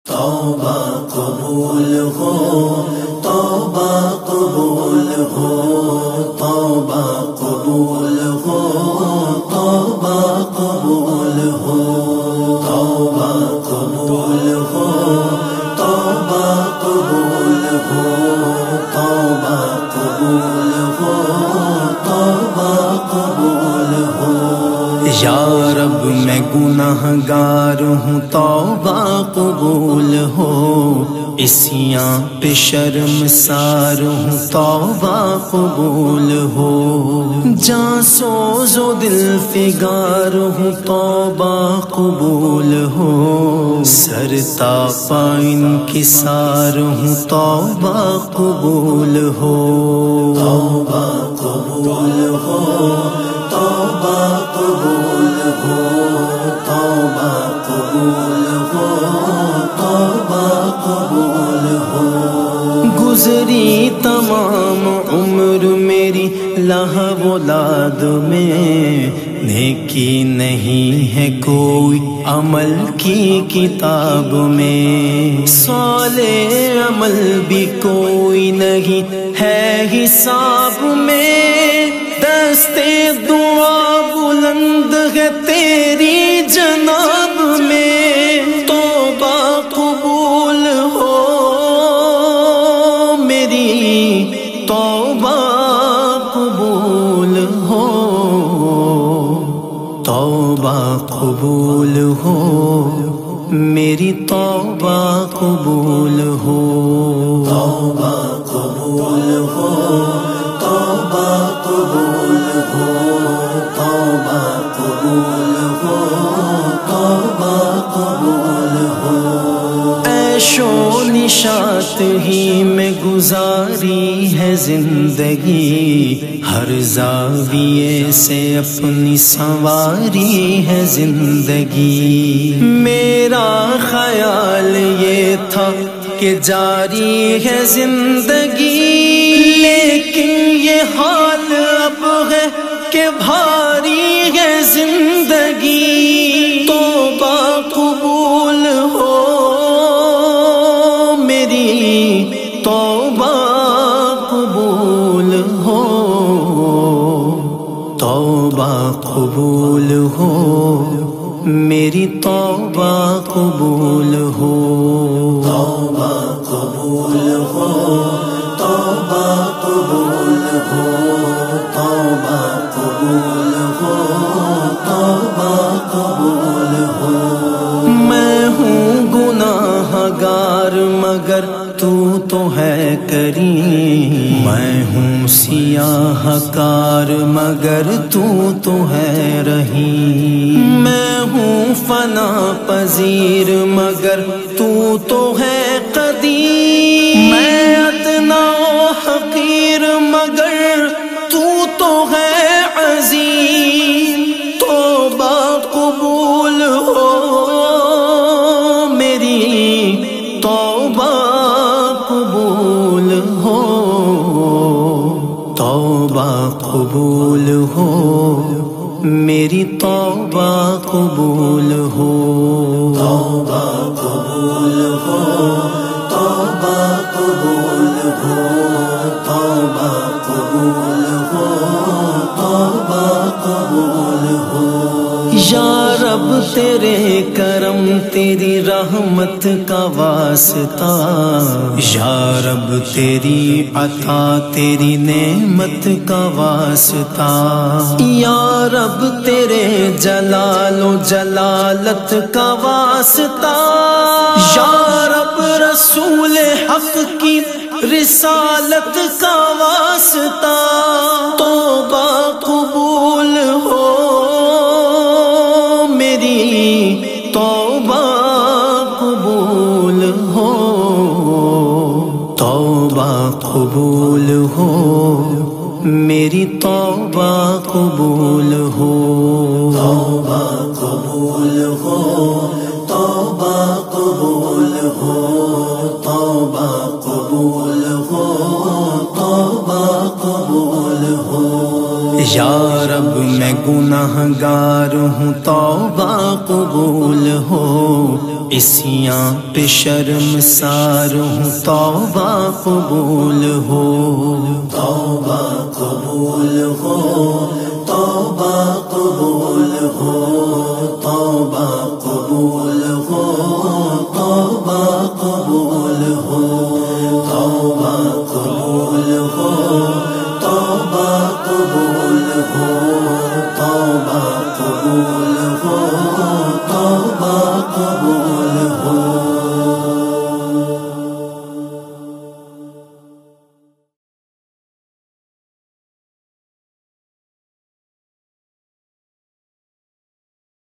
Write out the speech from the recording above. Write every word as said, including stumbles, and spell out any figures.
توبہ قبول ہو، توبہ قبول ہو، توبہ قبول ہو، توبہ قبول ہو، توبہ قبول ہو، توبہ قبول ہو، توبہ قبول ہو، توبہ قبول ہو۔ یا رب میں گناہ گار ہوں، توبہ قبول ہو، عصیاں پہ شرمسار ہوں، توبہ قبول ہو، جاں سوز و دل فگار ہوں، توبہ قبول ہو، سر تا پا انکسار ہوں، توبہ قبول ہو، توبہ قبول ہو، توبہ قبول ہو، توبہ قبول ہو، توبہ قبول ہو۔ گزری تمام عمر میری لہو ولاد میں، نیکی نہیں ہے کوئی عمل کی کتاب میں، صالح عمل بھی کوئی نہیں ہے حساب میں، دستے دعا بلند ہے تیری جناب میں، توبہ قبول ہو میری، توبہ قبول ہو، توبہ قبول ہو میری، توبہ قبول ہو، توبہ قبول ہو، توبہ قبول ہو، توبہ قبول ہو، توبہ قبول ہو۔ عیش و نشاط ہی میں گزاری ہے زندگی، ہر زاویے سے اپنی سنواری ہے زندگی، میرا خیال یہ تھا کہ جاری ہے زندگی، لیکن یہ حال اب ہے کہ بھاری ہے زندگی، توبہ قبول ہو میری، توبہ قبول ہو، توبہ قبول ہو میری، توبہ قبول ہو، توبہ قبول ہو، توبہ قبول ہو، توبہ قبول ہو، توبہ قبول ہو۔ میں ہوں گناہ گار مگر تو تو ہے کریم، میں ہوں سیاہ کار مگر تو تو ہے رحیم، میں ہوں فنا پذیر مگر تو تو ہے قدیم، میں ادنا و حقیر مگر تو تو ہے عظیم، توبہ قبول ہو میری، توبہ قبول ہو، توبہ قبول ہو میری، توبہ قبول ہو، توبہ قبول ہو، توبہ قبول ہو، توبہ قبول ہو، توبہ قبول ہو۔ یا رب تیرے کرم تیری رحمت کا واسطہ، یا رب تیری عطا تیری نعمت کا واسطہ، یا رب تیرے جلال و جلالت کا واسطہ، یا رب رسول حق کی رسالت کا واسطہ، توبہ قبول ہو میری، توبہ قبول ہو، توبہ قبول ہو میری، توبہ قبول ہو، توبہ قبول ہو، توبہ قبول ہو، توبہ قبول ہو، توبہ قبول ہو۔ یا رب میں گناہ گار ہوں توبہ قبول ہو، اسیاں پہ شرمسار ہوں توبہ قبول ہو، توبہ قبول ہو،